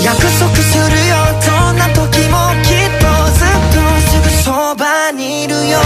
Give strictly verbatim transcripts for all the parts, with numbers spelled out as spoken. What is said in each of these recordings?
約束するよ、どんな時もきっとずっとすぐそばにいるよ。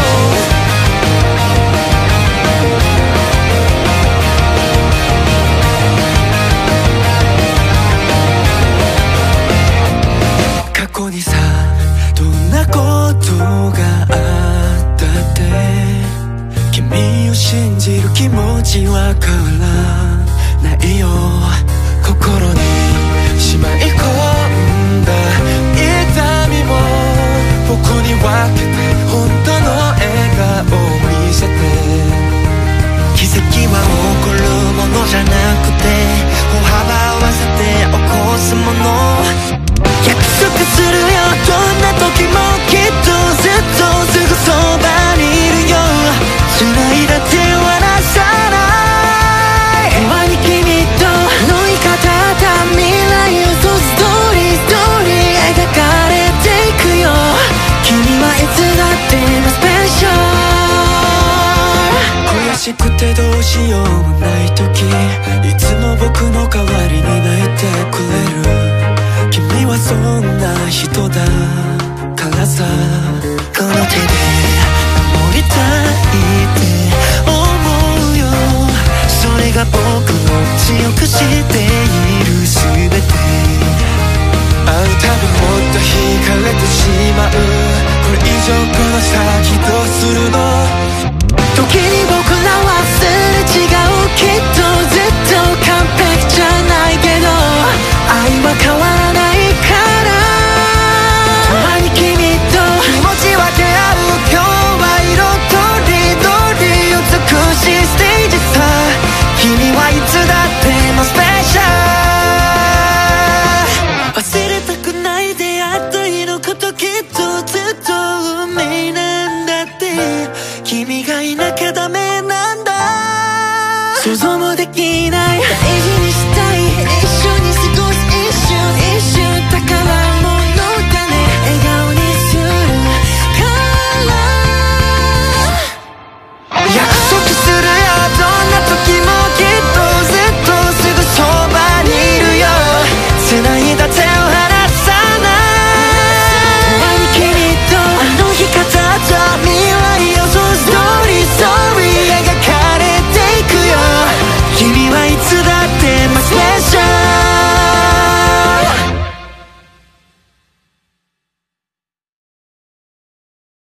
過去にさ、どんなことがあったって君を信じる気持ちは変わらないよ。心にしまい込んだ痛みも僕に分けて、本当の笑顔を見せて。奇跡は起こるものじゃなくて、歩幅合わせて起こすもの。約束するよ、どんな時もきっとずっとすぐそばにいるよ。繋いだ手離さない。永遠に君と縫い方った未来をそうストーリーストーリー描かれていくよ。君はいつだってまスペシャル。悔しくてどうしようもない時、いつも僕の代わりに泣いてくれる。君はそんな人だからさ、この手で守りたいって思うよ。それが僕の強くしている全て。会うたびもっと惹かれてしまう。これ以上この先どうするの。時に僕らはすれ違う。きっとずっと完璧じゃないけど、愛は変わらないから。共に君と気持ち分け合う。今日は色とりどり美しいステージさ。君はいつだってもスペシャル。忘れたくない出会った日のこと、きっとずっと運命なんだって。君がいなきゃダメなんだ。想像もできない大事に